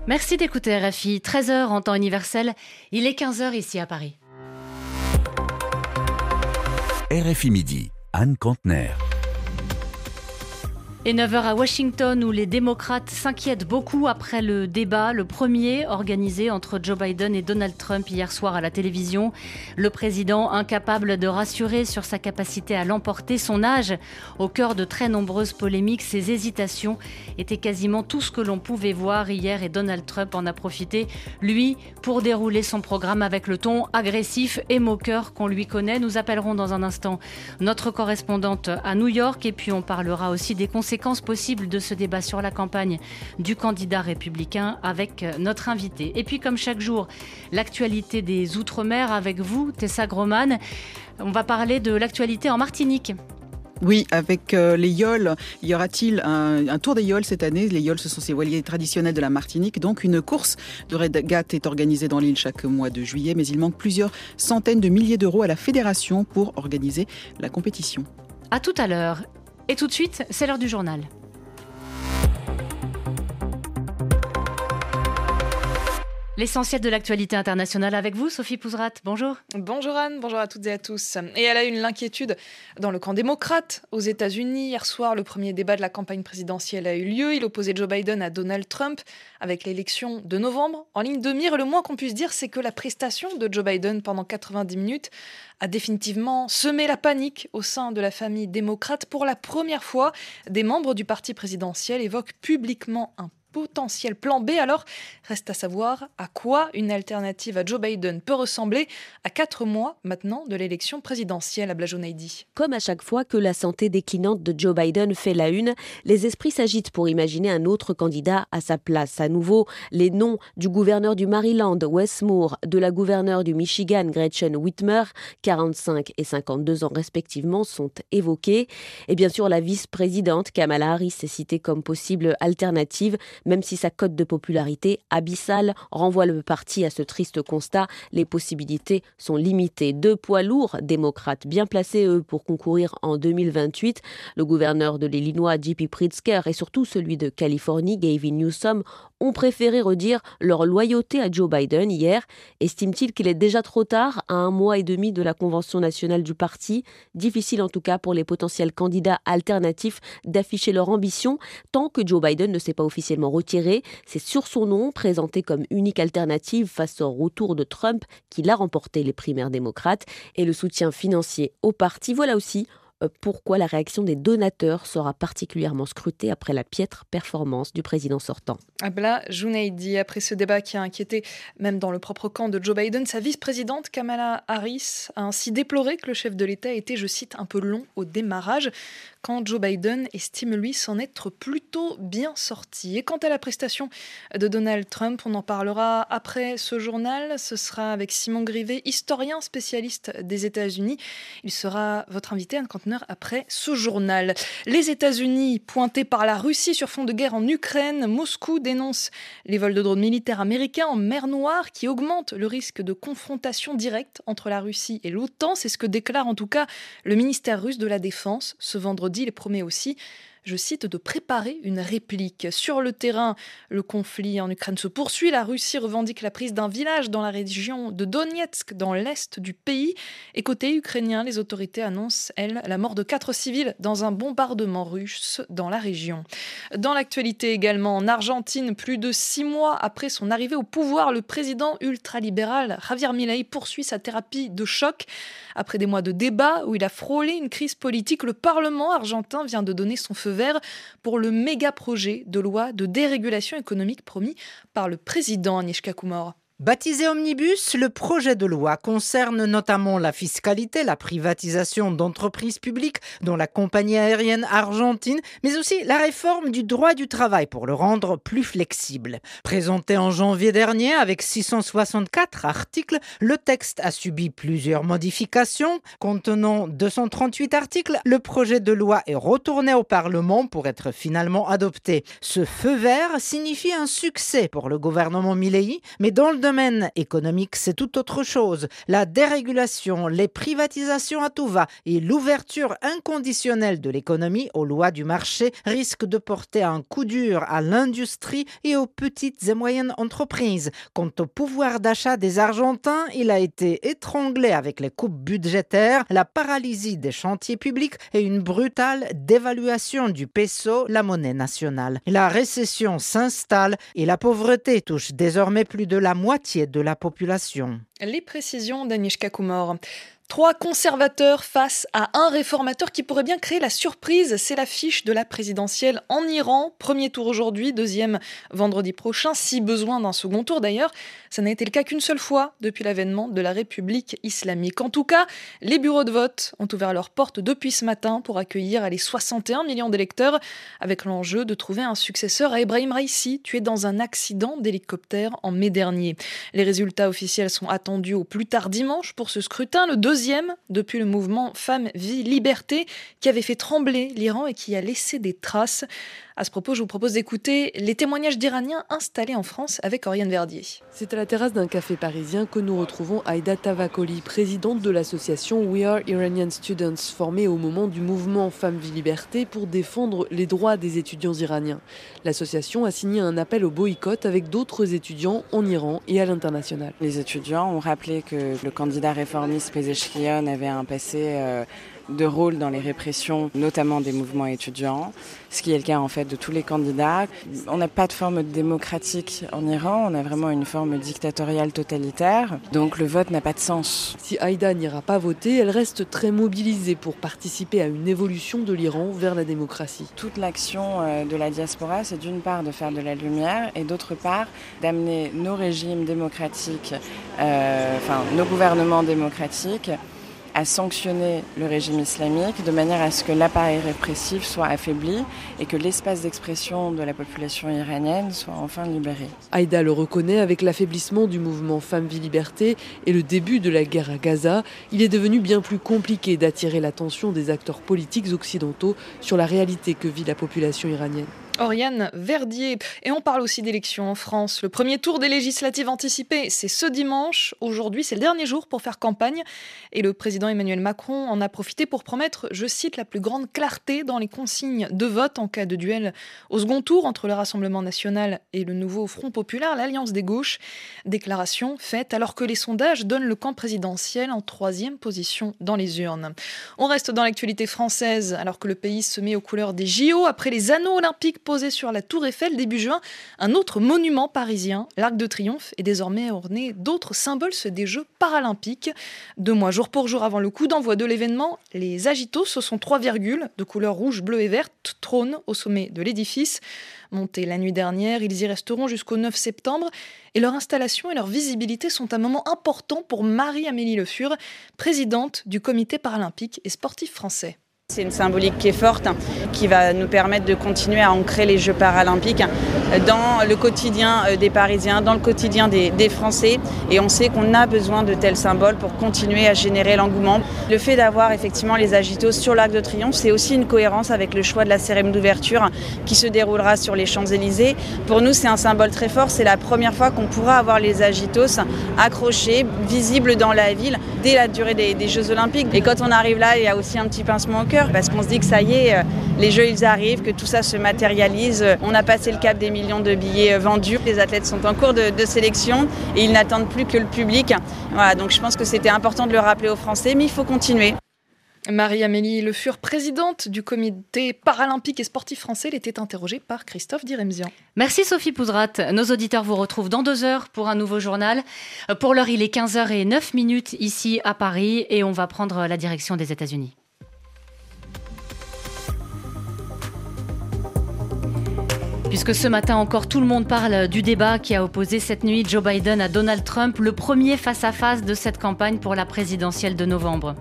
Merci d'écouter RFI, 13h en temps universel, il est 15h ici à Paris. RFI Midi, Anne Kantner. Et 9h à Washington où les démocrates s'inquiètent beaucoup après le débat, le premier organisé entre Joe Biden et Donald Trump hier soir à la télévision. Le président incapable de rassurer sur sa capacité à l'emporter, son âge au cœur de très nombreuses polémiques, ses hésitations étaient quasiment tout ce que l'on pouvait voir hier et Donald Trump en a profité, lui, pour dérouler son programme avec le ton agressif et moqueur qu'on lui connaît. Nous appellerons dans un instant notre correspondante à New York et puis on parlera aussi des conséquences possibles de ce débat sur la campagne du candidat républicain avec notre invité. Et puis comme chaque jour, l'actualité des Outre-mer avec vous, Tessa Groman. On va parler de l'actualité en Martinique. Oui, avec les yoles, y aura-t-il un tour des yoles cette année? Les yoles, ce sont ces voiliers traditionnels de la Martinique. Donc une course de régate est organisée dans l'île chaque mois de juillet, mais il manque plusieurs centaines de milliers d'euros à la fédération pour organiser la compétition. À tout à l'heure. Et tout de suite, c'est l'heure du journal. L'essentiel de l'actualité internationale avec vous, Sophie Pouzrat. Bonjour. Bonjour Anne, bonjour à toutes et à tous. Et elle a eu l'inquiétude dans le camp démocrate aux États-Unis. Hier soir, le premier débat de la campagne présidentielle a eu lieu. Il opposait Joe Biden à Donald Trump avec l'élection de novembre en ligne de mire. Le moins qu'on puisse dire, c'est que la prestation de Joe Biden pendant 90 minutes a définitivement semé la panique au sein de la famille démocrate. Pour la première fois, des membres du parti présidentiel évoquent publiquement un potentiel plan B. Alors, reste à savoir à quoi une alternative à Joe Biden peut ressembler à 4 mois maintenant de l'élection présidentielle à Blajonaïdi. Comme à chaque fois que la santé déclinante de Joe Biden fait la une, les esprits s'agitent pour imaginer un autre candidat à sa place. À nouveau, les noms du gouverneur du Maryland, Wes Moore, de la gouverneure du Michigan, Gretchen Whitmer, 45 et 52 ans respectivement, sont évoqués. Et bien sûr, la vice-présidente Kamala Harris est citée comme possible alternative, même si sa cote de popularité abyssale renvoie le parti à ce triste constat, les possibilités sont limitées. 2 poids lourds démocrates bien placés, eux, pour concourir en 2028. Le gouverneur de l'Illinois, J.B. Pritzker, et surtout celui de Californie, Gavin Newsom, ont préféré redire leur loyauté à Joe Biden hier. Estime-t-il qu'il est déjà trop tard, à 1 mois et demi de la convention nationale du parti? Difficile en tout cas pour les potentiels candidats alternatifs d'afficher leur ambition, tant que Joe Biden ne s'est pas officiellement retiré. C'est sur son nom, présenté comme unique alternative face au retour de Trump, qu'il a remporté les primaires démocrates, et le soutien financier au parti. Voilà aussi pourquoi la réaction des donateurs sera particulièrement scrutée après la piètre performance du président sortant. Abla Jounaidi, après ce débat qui a inquiété même dans le propre camp de Joe Biden, sa vice-présidente Kamala Harris a ainsi déploré que le chef de l'État était, je cite, un peu long au démarrage, quand Joe Biden estime lui s'en être plutôt bien sorti. Et quant à la prestation de Donald Trump, on en parlera après ce journal. Ce sera avec Simon Grivet, historien spécialiste des États-Unis. Il sera votre invité, Anne Kantner, après ce journal. Les États-Unis pointés par la Russie sur fond de guerre en Ukraine, Moscou dénonce les vols de drones militaires américains en mer Noire qui augmentent le risque de confrontation directe entre la Russie et l'OTAN. C'est ce que déclare en tout cas le ministère russe de la Défense ce vendredi. Il promet aussi, je cite, de préparer une réplique. Sur le terrain, le conflit en Ukraine se poursuit. La Russie revendique la prise d'un village dans la région de Donetsk, dans l'est du pays. Et côté ukrainien, les autorités annoncent, elles, la mort de 4 civils dans un bombardement russe dans la région. Dans l'actualité également, en Argentine, plus de 6 mois après son arrivée au pouvoir, le président ultralibéral Javier Milei poursuit sa thérapie de choc. Après des mois de débats où il a frôlé une crise politique, le Parlement argentin vient de donner son feu vert pour le méga projet de loi de dérégulation économique promis par le président Agnieszka Kumor. Baptisé Omnibus, le projet de loi concerne notamment la fiscalité, la privatisation d'entreprises publiques, dont la compagnie aérienne argentine, mais aussi la réforme du droit du travail pour le rendre plus flexible. Présenté en janvier dernier avec 664 articles, le texte a subi plusieurs modifications. Contenant 238 articles, le projet de loi est retourné au Parlement pour être finalement adopté. Ce feu vert signifie un succès pour le gouvernement Milei, mais dans le domaine domaine économique, c'est tout autre chose. La dérégulation, les privatisations à tout va et l'ouverture inconditionnelle de l'économie aux lois du marché risquent de porter un coup dur à l'industrie et aux petites et moyennes entreprises. Quant au pouvoir d'achat des Argentins, il a été étranglé avec les coupes budgétaires, la paralysie des chantiers publics et une brutale dévaluation du peso, la monnaie nationale. La récession s'installe et la pauvreté touche désormais plus de la moitié de la population. Les précisions d'Agnieszka Kumor. 3 conservateurs face à un réformateur qui pourrait bien créer la surprise. C'est l'affiche de la présidentielle en Iran. Premier tour aujourd'hui, deuxième vendredi prochain, si besoin d'un second tour d'ailleurs. Ça n'a été le cas qu'une seule fois depuis l'avènement de la République islamique. En tout cas, les bureaux de vote ont ouvert leurs portes depuis ce matin pour accueillir les 61 millions d'électeurs, avec l'enjeu de trouver un successeur à Ebrahim Raïssi, tué dans un accident d'hélicoptère en mai dernier. Les résultats officiels sont attendus au plus tard dimanche pour ce scrutin, le deuxième depuis le mouvement Femmes, Vie, Liberté qui avait fait trembler l'Iran et qui a laissé des traces. À ce propos, je vous propose d'écouter les témoignages d'Iraniens installés en France avec Oriane Verdier. C'est à la terrasse d'un café parisien que nous retrouvons Aïda Tavakoli, présidente de l'association We Are Iranian Students, formée au moment du mouvement Femmes, Vie, Liberté pour défendre les droits des étudiants iraniens. L'association a signé un appel au boycott avec d'autres étudiants en Iran et à l'international. Les étudiants ont rappelé que le candidat réformiste Pezeshkian avait un passé de rôle dans les répressions, notamment des mouvements étudiants, ce qui est le cas en fait de tous les candidats. On n'a pas de forme démocratique en Iran, on a vraiment une forme dictatoriale totalitaire, donc le vote n'a pas de sens. Si Aïda n'ira pas voter, elle reste très mobilisée pour participer à une évolution de l'Iran vers la démocratie. Toute l'action de la diaspora, c'est d'une part de faire de la lumière et d'autre part d'amener nos régimes démocratiques, nos gouvernements démocratiques, à sanctionner le régime islamique de manière à ce que l'appareil répressif soit affaibli et que l'espace d'expression de la population iranienne soit enfin libéré. Aïda le reconnaît, avec l'affaiblissement du mouvement Femmes, Vie, Liberté et le début de la guerre à Gaza, il est devenu bien plus compliqué d'attirer l'attention des acteurs politiques occidentaux sur la réalité que vit la population iranienne. Oriane Verdier. Et on parle aussi d'élections en France. Le premier tour des législatives anticipées, c'est ce dimanche. Aujourd'hui, c'est le dernier jour pour faire campagne. Et le président Emmanuel Macron en a profité pour promettre, je cite, la plus grande clarté dans les consignes de vote en cas de duel au second tour entre le Rassemblement national et le nouveau Front populaire, l'Alliance des gauches. Déclaration faite alors que les sondages donnent le camp présidentiel en 3e position dans les urnes. On reste dans l'actualité française alors que le pays se met aux couleurs des JO après les anneaux olympiques posé sur la Tour Eiffel début juin. Un autre monument parisien, l'Arc de Triomphe, est désormais orné d'autres symboles des Jeux paralympiques. 2 mois jour pour jour avant le coup d'envoi de l'événement, les agitos, ce sont 3 virgules de couleur rouge, bleue et verte, trônent au sommet de l'édifice. Montés la nuit dernière, ils y resteront jusqu'au 9 septembre. Et leur installation et leur visibilité sont un moment important pour Marie-Amélie Le Fur, présidente du Comité paralympique et sportif français. C'est une symbolique qui est forte, qui va nous permettre de continuer à ancrer les Jeux paralympiques dans le quotidien des Parisiens, dans le quotidien des Français. Et on sait qu'on a besoin de tels symboles pour continuer à générer l'engouement. Le fait d'avoir effectivement les agitos sur l'Arc de Triomphe, c'est aussi une cohérence avec le choix de la cérémonie d'ouverture qui se déroulera sur les Champs-Élysées. Pour nous, c'est un symbole très fort. C'est la première fois qu'on pourra avoir les agitos accrochés, visibles dans la ville, dès la durée des Jeux Olympiques. Et quand on arrive là, il y a aussi un petit pincement au cœur, parce qu'on se dit que ça y est, les Jeux ils arrivent, que tout ça se matérialise. On a passé le cap des millions de billets vendus. Les athlètes sont en cours de sélection et ils n'attendent plus que le public. Voilà, donc je pense que c'était important de le rappeler aux Français, mais il faut continuer. Marie-Amélie Le Fur, présidente du Comité paralympique et sportif français, elle était interrogée par Christophe Diremzian. Merci Sophie Pouzrat. Nos auditeurs vous retrouvent dans 2 heures pour un nouveau journal. Pour l'heure, il est 15h09 ici à Paris et on va prendre la direction des États-Unis. Puisque ce matin encore, tout le monde parle du débat qui a opposé cette nuit Joe Biden à Donald Trump, le premier face-à-face de cette campagne pour la présidentielle de novembre.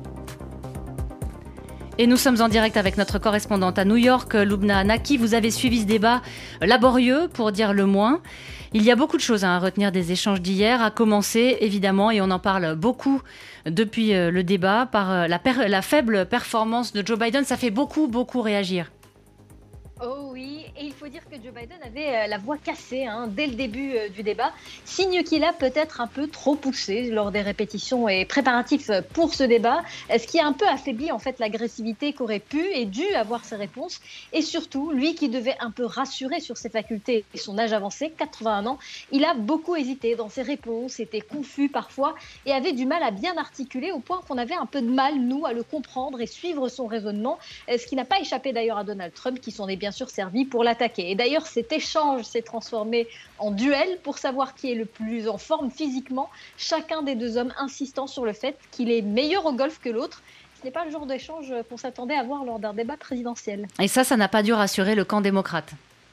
Et nous sommes en direct avec notre correspondante à New York, Lubna Naki. Vous avez suivi ce débat laborieux, pour dire le moins. Il y a beaucoup de choses à retenir des échanges d'hier, à commencer évidemment, et on en parle beaucoup depuis le débat, par la faible performance de Joe Biden. Ça fait beaucoup réagir. Oh oui, et il faut dire que Joe Biden avait la voix cassée dès le début du débat, signe qu'il a peut-être un peu trop poussé lors des répétitions et préparatifs pour ce débat, ce qui a un peu affaibli en fait l'agressivité qu'aurait pu et dû avoir ses réponses, et surtout, lui qui devait un peu rassurer sur ses facultés et son âge avancé, 81 ans, il a beaucoup hésité dans ses réponses, était confus parfois et avait du mal à bien articuler au point qu'on avait un peu de mal, nous, à le comprendre et suivre son raisonnement, ce qui n'a pas échappé d'ailleurs à Donald Trump qui s'en est bien sûr servi pour l'attaquer. Et d'ailleurs, cet échange s'est transformé en duel pour savoir qui est le plus en forme physiquement, chacun des deux hommes insistant sur le fait qu'il est meilleur au golf que l'autre. Ce n'est pas le genre d'échange qu'on s'attendait à voir lors d'un débat présidentiel. Et ça n'a pas dû rassurer le camp démocrate.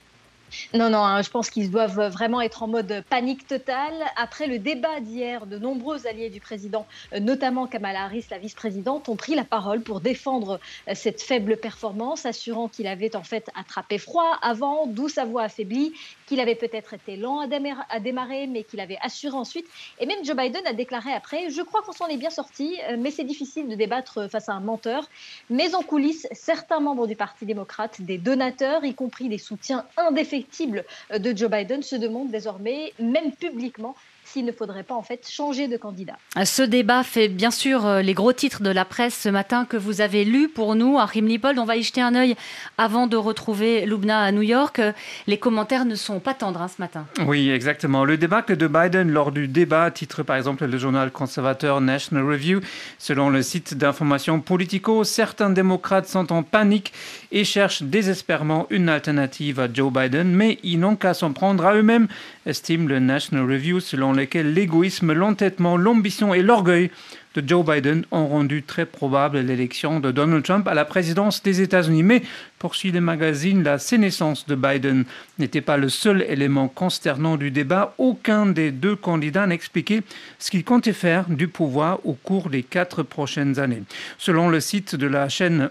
Non, je pense qu'ils doivent vraiment être en mode panique totale. Après le débat d'hier, de nombreux alliés du président, notamment Kamala Harris, la vice-présidente, ont pris la parole pour défendre cette faible performance, assurant qu'il avait en fait attrapé froid avant, d'où sa voix affaiblie, qu'il avait peut-être été lent à démarrer, mais qu'il avait assuré ensuite. Et même Joe Biden a déclaré après « Je crois qu'on s'en est bien sorti, mais c'est difficile de débattre face à un menteur. » Mais en coulisses, certains membres du Parti démocrate, des donateurs, y compris des soutiens indéfectibles de Joe Biden, se demandent désormais, même publiquement, s'il ne faudrait pas en fait changer de candidat. Ce débat fait bien sûr les gros titres de la presse ce matin que vous avez lus pour nous, Achim Lippold. On va y jeter un œil avant de retrouver Lubna à New York. Les commentaires ne sont pas tendres ce matin. Oui, exactement. Le débâcle de Biden lors du débat titre par exemple le journal conservateur National Review. Selon le site d'information Politico, certains démocrates sont en panique et cherchent désespérément une alternative à Joe Biden, mais ils n'ont qu'à s'en prendre à eux-mêmes, estime le National Review, selon lequel l'égoïsme, l'entêtement, l'ambition et l'orgueil de Joe Biden ont rendu très probable l'élection de Donald Trump à la présidence des États-Unis. Mais, poursuit le magazine, la sénescence de Biden n'était pas le seul élément consternant du débat. Aucun des deux candidats n'expliquait ce qu'il comptait faire du pouvoir au cours des 4 prochaines années. Selon le site de la chaîne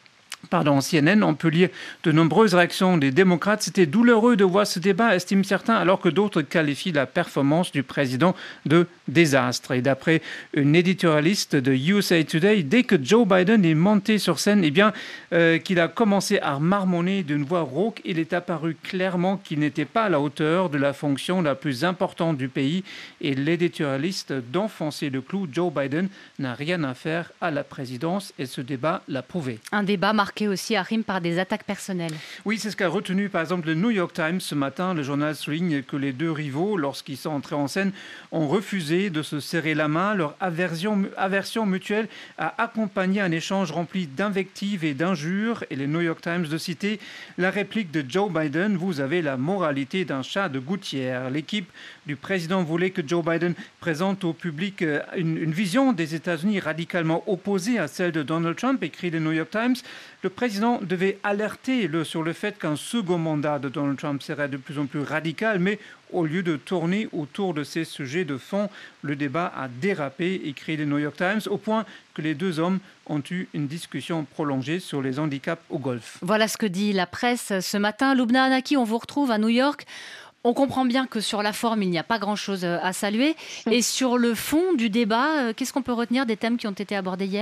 CNN, on peut lire de nombreuses réactions des démocrates. C'était douloureux de voir ce débat, estiment certains, alors que d'autres qualifient la performance du président de désastre. Et d'après une éditorialiste de USA Today, dès que Joe Biden est monté sur scène, qu'il a commencé à marmonner d'une voix rauque, il est apparu clairement qu'il n'était pas à la hauteur de la fonction la plus importante du pays. Et l'éditorialiste d'enfoncer le clou, Joe Biden n'a rien à faire à la présidence, et ce débat l'a prouvé. Un débat marqué aussi à rime par des attaques personnelles. Oui, c'est ce qu'a retenu par exemple le New York Times ce matin. Le journal souligne que les deux rivaux, lorsqu'ils sont entrés en scène, ont refusé de se serrer la main. Leur aversion mutuelle a accompagné un échange rempli d'invectives et d'injures. Et le New York Times de citer la réplique de Joe Biden: vous avez la moralité d'un chat de gouttière. L'équipe du président voulait que Joe Biden présente au public une vision des États-Unis radicalement opposée à celle de Donald Trump, écrit le New York Times. Le président devait alerter sur le fait qu'un second mandat de Donald Trump serait de plus en plus radical, mais au lieu de tourner autour de ces sujets de fond, le débat a dérapé, écrit le New York Times, au point que les deux hommes ont eu une discussion prolongée sur les handicaps au golf. Voilà ce que dit la presse ce matin. Lubna Anaki, on vous retrouve à New York. On comprend bien que sur la forme, il n'y a pas grand-chose à saluer. Et sur le fond du débat, qu'est-ce qu'on peut retenir des thèmes qui ont été abordés hier ?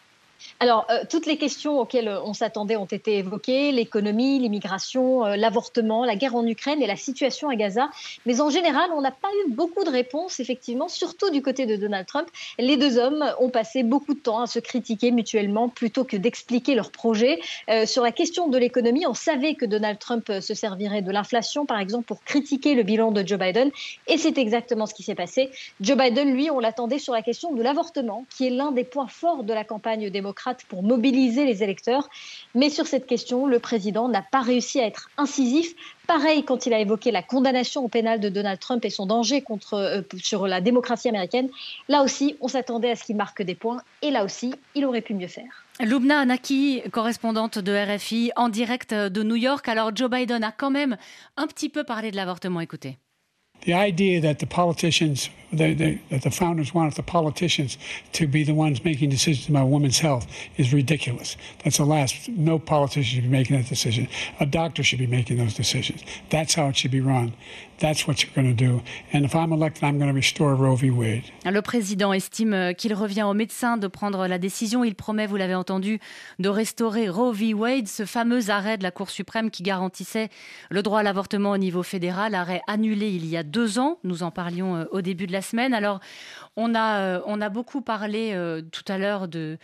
Alors, toutes les questions auxquelles on s'attendait ont été évoquées, l'économie, l'immigration, l'avortement, la guerre en Ukraine et la situation à Gaza. Mais en général, on n'a pas eu beaucoup de réponses, effectivement, surtout du côté de Donald Trump. Les deux hommes ont passé beaucoup de temps à se critiquer mutuellement plutôt que d'expliquer leur projet. Sur la question de l'économie, on savait que Donald Trump se servirait de l'inflation, par exemple, pour critiquer le bilan de Joe Biden. Et c'est exactement ce qui s'est passé. Joe Biden, lui, on l'attendait sur la question de l'avortement, qui est l'un des points forts de la campagne démocrate pour mobiliser les électeurs. Mais sur cette question, le président n'a pas réussi à être incisif. Pareil quand il a évoqué la condamnation au pénal de Donald Trump et son danger sur la démocratie américaine. Là aussi, on s'attendait à ce qu'il marque des points. Et là aussi, il aurait pu mieux faire. Lubna Anaki, correspondante de RFI en direct de New York. Alors Joe Biden a quand même un petit peu parlé de l'avortement. Écoutez. The idea that the politicians, that the founders wanted the politicians to be the ones making decisions about women's health is ridiculous. That's the last. No politician should be making that decision. A doctor should be making those decisions. That's how it should be run. That's what you're going to do. And if I'm elected, I'm going to restore Roe v. Wade. Le président estime qu'il revient aux médecins de prendre la décision. Il promet, vous l'avez entendu, de restaurer Roe v. Wade, ce fameux arrêt de la Cour suprême qui garantissait le droit à l'avortement au niveau fédéral, arrêt annulé il y a 2 ans. Nous en parlions au début de la semaine. Alors, on a beaucoup parlé tout à l'heure de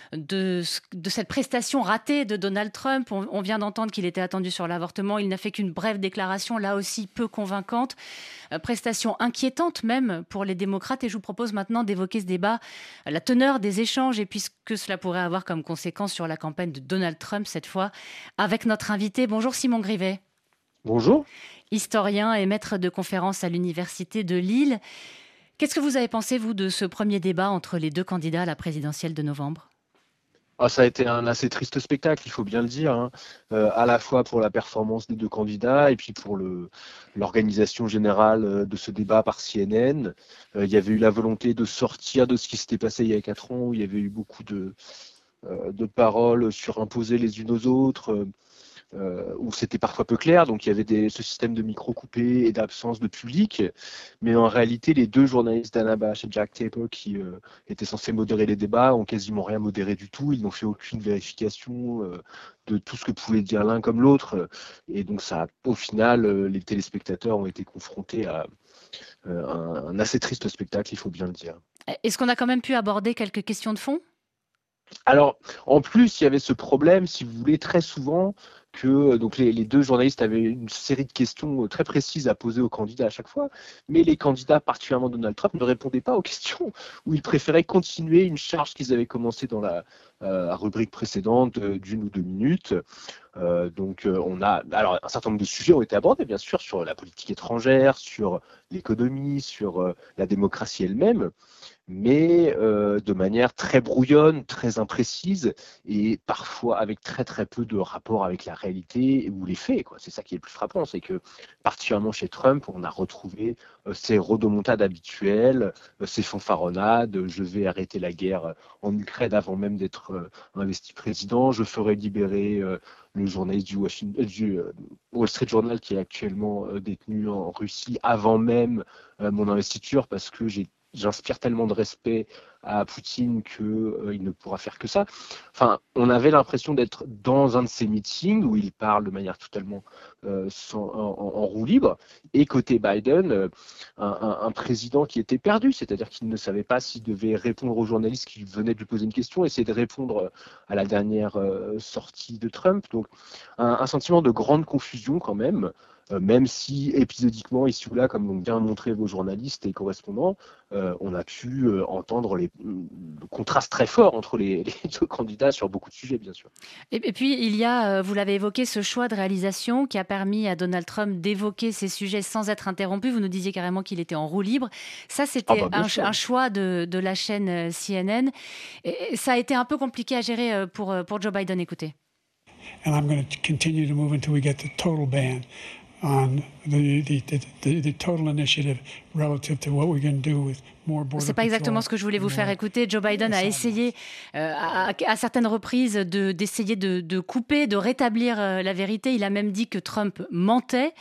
cette prestation ratée de Donald Trump. On vient d'entendre qu'il était attendu sur l'avortement. Il n'a fait qu'une brève déclaration, là aussi peu convaincante. Prestation inquiétante même pour les démocrates. Et je vous propose maintenant d'évoquer ce débat, la teneur des échanges et puis ce que cela pourrait avoir comme conséquence sur la campagne de Donald Trump cette fois, avec notre invité. Bonjour Simon Grivet. Bonjour. Historien et maître de conférences à l'Université de Lille. Qu'est-ce que vous avez pensé, vous, de ce premier débat entre les 2 candidats à la présidentielle de novembre ? Ça a été un assez triste spectacle, il faut bien le dire, à la fois pour la performance des 2 candidats et puis pour l'organisation générale de ce débat par CNN. Il y avait eu la volonté de sortir de ce qui s'était passé il y a 4 ans, où il y avait eu beaucoup de paroles surimposées les unes aux autres, où c'était parfois peu clair, donc il y avait ce système de micro coupés et d'absence de public, mais en réalité les 2 journalistes, Dana Bash et Jack Tapper, qui étaient censés modérer les débats, ont quasiment rien modéré du tout. Ils n'ont fait aucune vérification de tout ce que pouvait dire l'un comme l'autre, et donc ça, au final, les téléspectateurs ont été confrontés à un assez triste spectacle, il faut bien le dire. Est-ce qu'on a quand même pu aborder quelques questions de fond ? Alors, en plus, il y avait ce problème, si vous voulez, très souvent, que donc les 2 journalistes avaient une série de questions très précises à poser aux candidats à chaque fois, mais les candidats, particulièrement Donald Trump, ne répondaient pas aux questions, ou ils préféraient continuer une charge qu'ils avaient commencée dans la rubrique précédente d'1 ou 2 minutes. Alors un certain nombre de sujets ont été abordés, bien sûr, sur la politique étrangère, sur l'économie, sur la démocratie elle-même, mais de manière très brouillonne, très imprécise, et parfois avec très très peu de rapport avec la réalité ou les faits, quoi. C'est ça qui est le plus frappant, c'est que particulièrement chez Trump, on a retrouvé ces rodomontades habituelles, ces fanfaronnades, je vais arrêter la guerre en Ukraine avant même d'être investi président, je ferai libérer le journaliste du Wall Street Journal qui est actuellement détenu en Russie avant même mon investiture, parce que j'inspire tellement de respect à Poutine qu'il ne pourra faire que ça. Enfin, on avait l'impression d'être dans un de ces meetings où il parle de manière totalement en roue libre. Et côté Biden, un président qui était perdu, c'est-à-dire qu'il ne savait pas s'il devait répondre aux journalistes qui venaient de lui poser une question, essayer de répondre à la dernière sortie de Trump. Donc, un sentiment de grande confusion quand même. Même si épisodiquement, ici ou là, comme l'ont bien montré vos journalistes et correspondants, on a pu entendre le contraste très fort entre les 2 candidats sur beaucoup de sujets, bien sûr. Et puis, il y a, vous l'avez évoqué, ce choix de réalisation qui a permis à Donald Trump d'évoquer ces sujets sans être interrompu. Vous nous disiez carrément qu'il était en roue libre. Ça, c'était un choix de la chaîne CNN. Et ça a été un peu compliqué à gérer pour Joe Biden. Écoutez. And I'm going to continue to move until we get the total ban on the total initiative relative to what we're going to do with more border control. C'est pas exactement ce que je voulais vous faire écouter. Joe Biden a essayé à certaines reprises d'essayer de couper, de rétablir la vérité. Il a même dit que Trump mentait.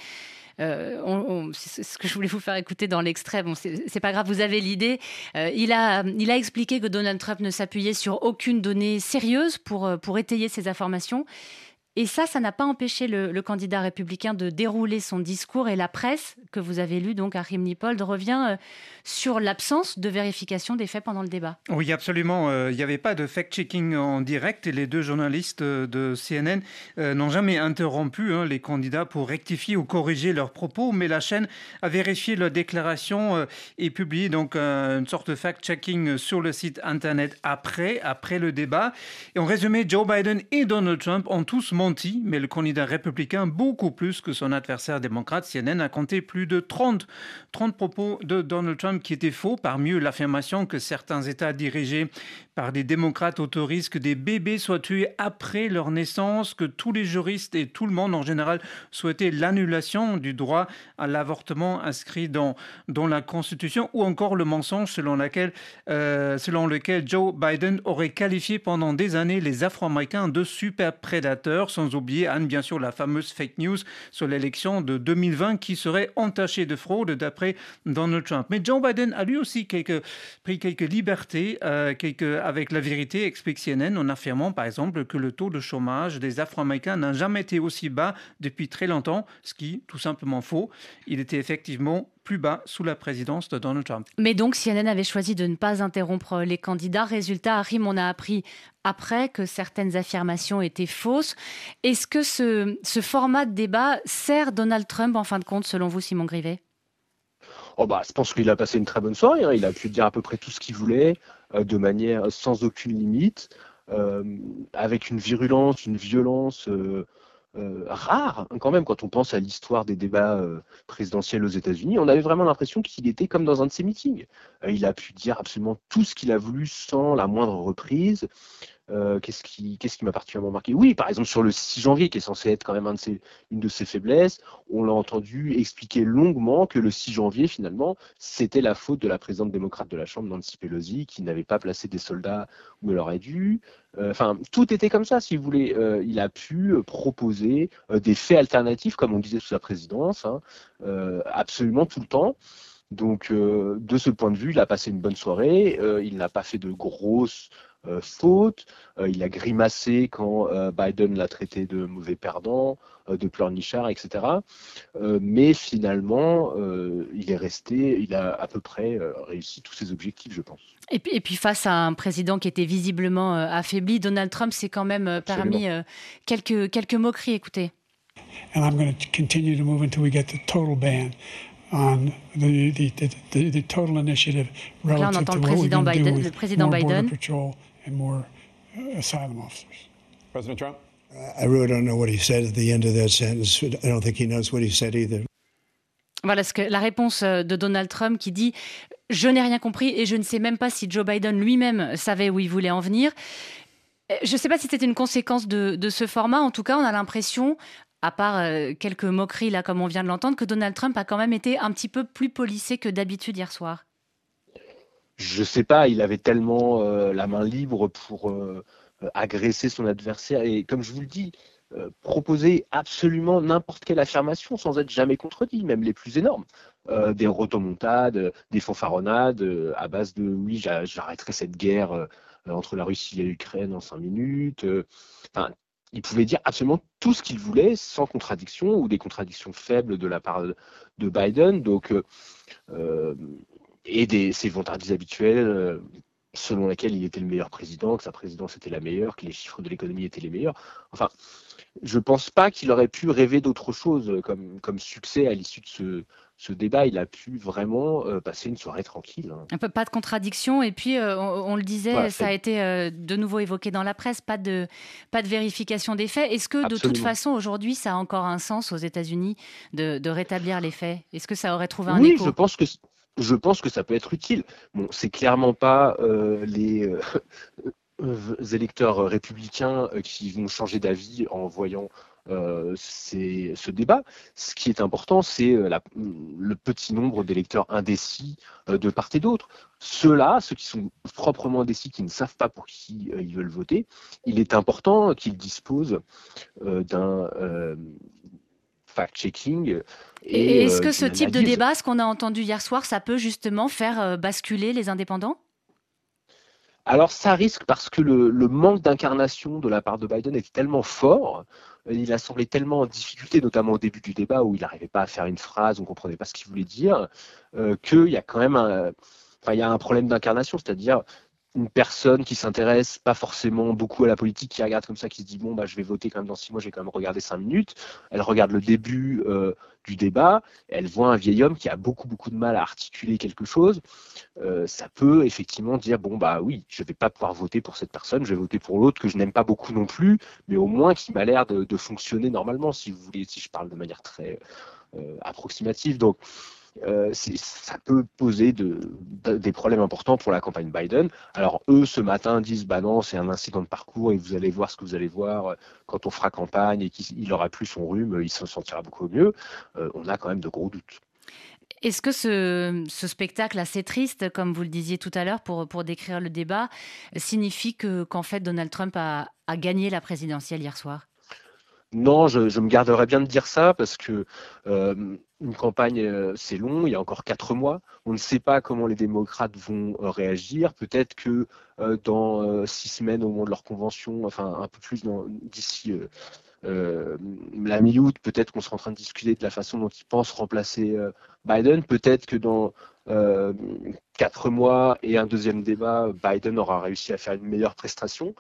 C'est ce que je voulais vous faire écouter dans l'extrait. Bon, c'est pas grave, vous avez l'idée. Il a expliqué que Donald Trump ne s'appuyait sur aucune donnée sérieuse pour étayer ces informations. Et ça n'a pas empêché le candidat républicain de dérouler son discours. Et la presse, que vous avez lue, donc Achim Lippold, revient sur l'absence de vérification des faits pendant le débat. Oui, absolument. Il n'y avait pas de fact-checking en direct. Et les 2 journalistes de CNN n'ont jamais interrompu les candidats pour rectifier ou corriger leurs propos. Mais la chaîne a vérifié leur déclaration et publié donc une sorte de fact-checking sur le site Internet après le débat. Et en résumé, Joe Biden et Donald Trump ont tous menti, mais le candidat républicain, beaucoup plus que son adversaire démocrate, CNN, a compté plus de 30 propos de Donald Trump qui étaient faux, parmi eux l'affirmation que certains États dirigés par des démocrates autorisent que des bébés soient tués après leur naissance, que tous les juristes et tout le monde en général souhaitaient l'annulation du droit à l'avortement inscrit dans la Constitution, ou encore le mensonge selon lequel Joe Biden aurait qualifié pendant des années les Afro-Américains de super prédateurs, sans oublier, Anne, bien sûr, la fameuse fake news sur l'élection de 2020 qui serait entachée de fraude d'après Donald Trump. Mais Joe Biden a lui aussi pris quelques libertés avec la vérité, explique CNN, en affirmant par exemple que le taux de chômage des Afro-Américains n'a jamais été aussi bas depuis très longtemps, ce qui est tout simplement faux. Il était effectivement plus bas sous la présidence de Donald Trump. Mais donc, CNN avait choisi de ne pas interrompre les candidats. Résultat, Harim, on a appris après que certaines affirmations étaient fausses. Est-ce que ce format de débat sert Donald Trump, en fin de compte, selon vous, Simon Grivet ? Je pense qu'il a passé une très bonne soirée. Il a pu dire à peu près tout ce qu'il voulait, de manière sans aucune limite, avec une virulence, une violence rare, quand même, quand on pense à l'histoire des débats présidentiels aux États-Unis. On avait vraiment l'impression qu'il était comme dans un de ses meetings. Il a pu dire absolument tout ce qu'il a voulu sans la moindre reprise. Qu'est-ce qui m'a particulièrement marqué ? Oui, par exemple, sur le 6 janvier, qui est censé être quand même une de ses faiblesses, on l'a entendu expliquer longuement que le 6 janvier, finalement, c'était la faute de la présidente démocrate de la Chambre, Nancy Pelosi, qui n'avait pas placé des soldats où elle aurait dû. Tout était comme ça, si vous voulez. Il a pu proposer des faits alternatifs, comme on disait sous sa présidence, absolument tout le temps. Donc, de ce point de vue, il a passé une bonne soirée. Il n'a pas fait de grosses fautes. Il a grimacé quand Biden l'a traité de mauvais perdant, de pleurnichard, etc. Mais finalement, il a à peu près réussi tous ses objectifs, je pense. Et puis face à un président qui était visiblement affaibli, Donald Trump s'est quand même permis quelques moqueries. Écoutez. And I'm going to continue to move until we get the total ban on the total initiative relative to what we're going to do with more border patrol and more asylum officers. President Trump? I really don't know what he said at the end of that sentence. I don't think he knows what he said either. Voilà la réponse de Donald Trump qui dit « Je n'ai rien compris et je ne sais même pas si Joe Biden lui-même savait où il voulait en venir ». Je ne sais pas si c'était une conséquence de ce format. En tout cas, on a l'impression, à part quelques moqueries, là, comme on vient de l'entendre, que Donald Trump a quand même été un petit peu plus policé que d'habitude hier soir. Je sais pas, il avait tellement la main libre pour agresser son adversaire. Et comme je vous le dis, proposer absolument n'importe quelle affirmation sans être jamais contredit, même les plus énormes. Des rotomontades, des fanfaronnades à base de « oui, j'arrêterai cette guerre entre la Russie et l'Ukraine en 5 minutes ». Il pouvait dire absolument tout ce qu'il voulait sans contradiction ou des contradictions faibles de la part de Biden. Donc, ses vantardises habituelles selon lesquelles il était le meilleur président, que sa présidence était la meilleure, que les chiffres de l'économie étaient les meilleurs. Enfin, je ne pense pas qu'il aurait pu rêver d'autre chose comme succès à l'issue de ce débat. Il a pu vraiment passer une soirée tranquille. Un peu pas de contradiction. Et puis, on le disait, voilà, ça a été de nouveau évoqué dans la presse, pas de vérification des faits. Est-ce que, de toute façon, aujourd'hui, ça a encore un sens aux États-Unis de rétablir les faits ? Est-ce que ça aurait trouvé un écho ? Oui, je pense que ça peut être utile. Bon, c'est clairement pas les électeurs républicains qui vont changer d'avis en voyant ce débat. Ce qui est important, c'est le petit nombre d'électeurs indécis de part et d'autre. Ceux-là, ceux qui sont proprement indécis, qui ne savent pas pour qui ils veulent voter, il est important qu'ils disposent d'un fact-checking. Et est-ce que ce type de débat, ce qu'on a entendu hier soir, ça peut justement faire basculer les indépendants ? Alors ça risque parce que le manque d'incarnation de la part de Biden était tellement fort, il a semblé tellement en difficulté, notamment au début du débat où il n'arrivait pas à faire une phrase, on ne comprenait pas ce qu'il voulait dire, qu'il y a quand même un problème d'incarnation, c'est-à-dire une personne qui s'intéresse pas forcément beaucoup à la politique, qui regarde comme ça, qui se dit bon je vais voter quand même dans 6 mois, je vais quand même regarder 5 minutes. Elle regarde le début du débat, elle voit un vieil homme qui a beaucoup de mal à articuler quelque chose. Ça peut effectivement dire bon oui, je vais pas pouvoir voter pour cette personne, je vais voter pour l'autre que je n'aime pas beaucoup non plus, mais au moins qui m'a l'air de fonctionner normalement, si vous voulez, si je parle de manière très approximative. Donc ça peut poser des problèmes importants pour la campagne Biden. Alors eux, ce matin, disent non, c'est un incident de parcours et vous allez voir ce que vous allez voir quand on fera campagne et qu'il aura plus son rhume, il se sentira beaucoup mieux. On a quand même de gros doutes. Est-ce que ce spectacle assez triste, comme vous le disiez tout à l'heure pour décrire le débat, signifie qu'en fait Donald Trump a gagné la présidentielle hier soir ? Non, je me garderais bien de dire ça parce que une campagne, c'est long, il y a encore 4 mois. On ne sait pas comment les démocrates vont réagir. Peut-être que dans 6 semaines, au moment de leur convention, enfin un peu plus d'ici la mi-août, peut-être qu'on sera en train de discuter de la façon dont ils pensent remplacer Biden. Peut-être que dans 4 mois et un deuxième débat, Biden aura réussi à faire une meilleure prestation.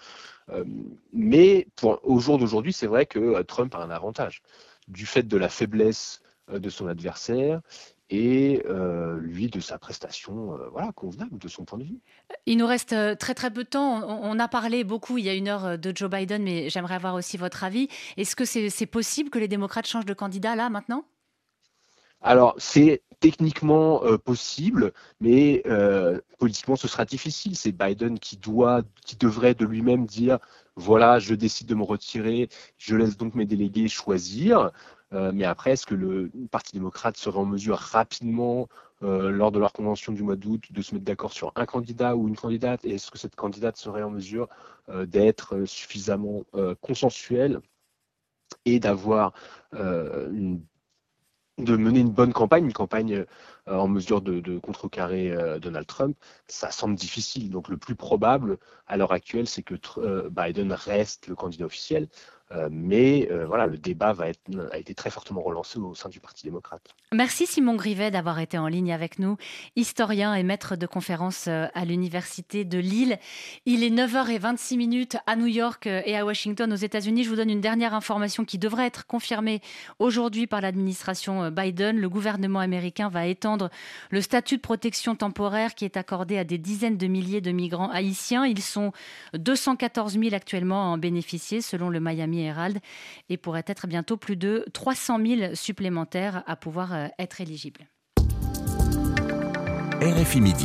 Mais au jour d'aujourd'hui, c'est vrai que Trump a un avantage du fait de la faiblesse de son adversaire et lui de sa prestation convenable de son point de vue. Il nous reste très peu de temps. On a parlé beaucoup il y a 1 heure de Joe Biden, mais j'aimerais avoir aussi votre avis. Est-ce que c'est possible que les démocrates changent de candidat là maintenant ? Alors, c'est techniquement possible, mais politiquement, ce sera difficile. C'est Biden qui devrait de lui-même dire « Voilà, je décide de me retirer, je laisse donc mes délégués choisir ». Mais après, est-ce que le Parti démocrate serait en mesure rapidement, lors de leur convention du mois d'août, de se mettre d'accord sur un candidat ou une candidate ? Et est-ce que cette candidate serait en mesure d'être suffisamment consensuelle et d'avoir de mener une bonne campagne, en mesure de contrecarrer Donald Trump? Ça semble difficile. Donc le plus probable à l'heure actuelle, c'est que Biden reste le candidat officiel. Mais le débat a été très fortement relancé au sein du Parti démocrate. Merci Simon Grivet d'avoir été en ligne avec nous, historien et maître de conférences à l'Université de Lille. Il est 9h26 à New York et à Washington aux États-Unis. Je vous donne une dernière information qui devrait être confirmée aujourd'hui par l'administration Biden. Le gouvernement américain va étendre le statut de protection temporaire qui est accordé à des dizaines de milliers de migrants haïtiens. Ils sont 214 000 actuellement à en bénéficier selon le Miami Herald et pourrait être bientôt plus de 300 000 supplémentaires à pouvoir être éligibles. RFI Midi.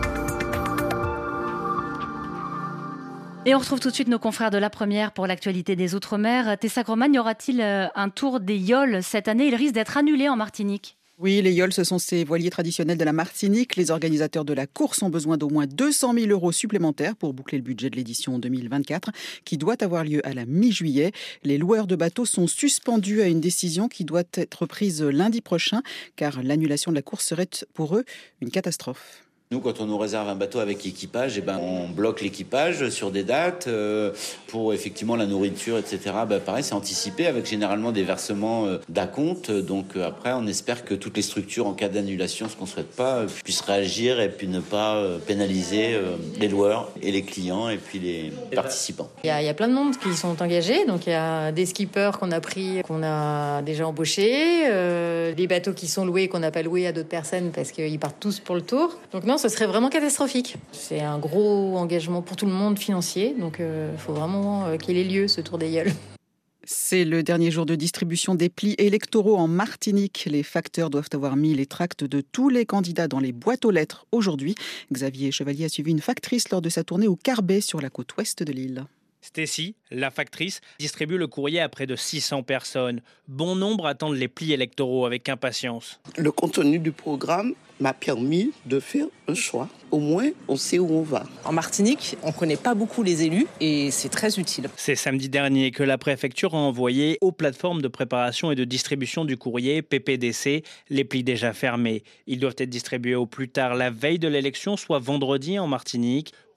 Et on retrouve tout de suite nos confrères de La Première pour l'actualité des Outre-mer. Tessa Groman, y aura-t-il un tour des yoles cette année ? Il risque d'être annulé en Martinique. Oui, les yoles, ce sont ces voiliers traditionnels de la Martinique. Les organisateurs de la course ont besoin d'au moins 200 000 € supplémentaires pour boucler le budget de l'édition 2024, qui doit avoir lieu à la mi-juillet. Les loueurs de bateaux sont suspendus à une décision qui doit être prise lundi prochain, car l'annulation de la course serait pour eux une catastrophe. Nous, quand on nous réserve un bateau avec équipage, on bloque l'équipage sur des dates pour effectivement la nourriture, etc. Pareil, c'est anticipé avec généralement des versements d'acompte. Donc après, on espère que toutes les structures, en cas d'annulation, ce qu'on ne souhaite pas, puissent réagir et puis ne pas pénaliser les loueurs et les clients et puis les participants. Il y a plein de monde qui sont engagés. Donc il y a des skippers qu'on a pris, qu'on a déjà embauchés, des bateaux qui sont loués, qu'on n'a pas loués à d'autres personnes parce qu'ils partent tous pour le tour. Donc non, ce serait vraiment catastrophique. C'est un gros engagement pour tout le monde financier, donc il faut vraiment qu'il ait lieu ce tour des yoles. C'est le dernier jour de distribution des plis électoraux en Martinique. Les facteurs doivent avoir mis les tracts de tous les candidats dans les boîtes aux lettres aujourd'hui. Xavier Chevalier a suivi une factrice lors de sa tournée au Carbet sur la côte ouest de l'île. Stécie, la factrice, distribue le courrier à près de 600 personnes. Bon nombre attendent les plis électoraux avec impatience. Le contenu du programme m'a permis de faire un choix. Au moins, on sait où on va. En Martinique, on ne connaît pas beaucoup les élus et c'est très utile. C'est samedi dernier que la préfecture a envoyé aux plateformes de préparation et de distribution du courrier PPDC les plis déjà fermés. Ils doivent être distribués au plus tard la veille de l'élection, soit vendredi en Martinique.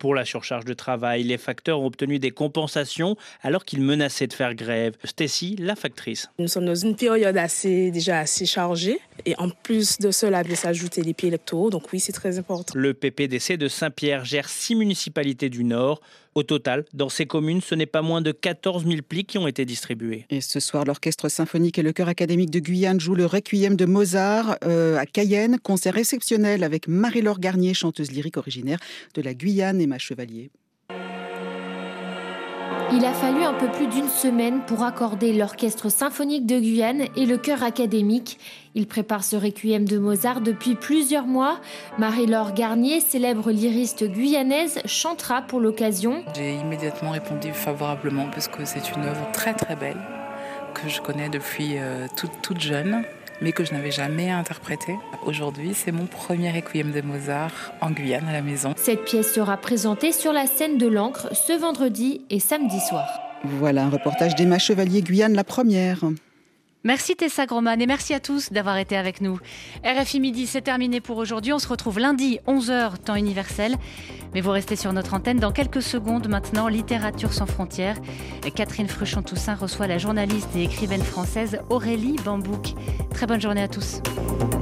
Pour la surcharge de travail, les facteurs ont obtenu des compensations alors qu'ils menaçaient de faire grève. Stécie, la factrice. Nous sommes dans une période déjà assez chargée et en plus de cela, il s'ajouter les plis électoraux. Donc oui, c'est très important. Le PPDC de Saint-Pierre gère 6 municipalités du Nord. Au total, dans ces communes, ce n'est pas moins de 14 000 plis qui ont été distribués. Et ce soir, l'Orchestre symphonique et le Chœur académique de Guyane jouent le Requiem de Mozart à Cayenne. Concert exceptionnel avec Marie-Laure Garnier, chanteuse lyrique originaire de la Guyane, Emma Chevalier. Il a fallu un peu plus d'une semaine pour accorder l'Orchestre symphonique de Guyane et le Chœur académique. Ils préparent ce Requiem de Mozart depuis plusieurs mois. Marie-Laure Garnier, célèbre lyriste guyanaise, chantera pour l'occasion. J'ai immédiatement répondu favorablement parce que c'est une œuvre très très belle que je connais depuis toute jeune, mais que je n'avais jamais interprétée. Aujourd'hui, c'est mon premier Requiem de Mozart en Guyane à la maison. Cette pièce sera présentée sur la scène de l'Ancre ce vendredi et samedi soir. Voilà un reportage d'Emma Chevalier, Guyane, la première. Merci Tessa Groman et merci à tous d'avoir été avec nous. RFI Midi, c'est terminé pour aujourd'hui. On se retrouve lundi, 11h, temps universel. Mais vous restez sur notre antenne. Dans quelques secondes maintenant, Littérature sans frontières. Catherine Fruchon-Toussaint reçoit la journaliste et écrivaine française Aurélie Bambouk. Très bonne journée à tous.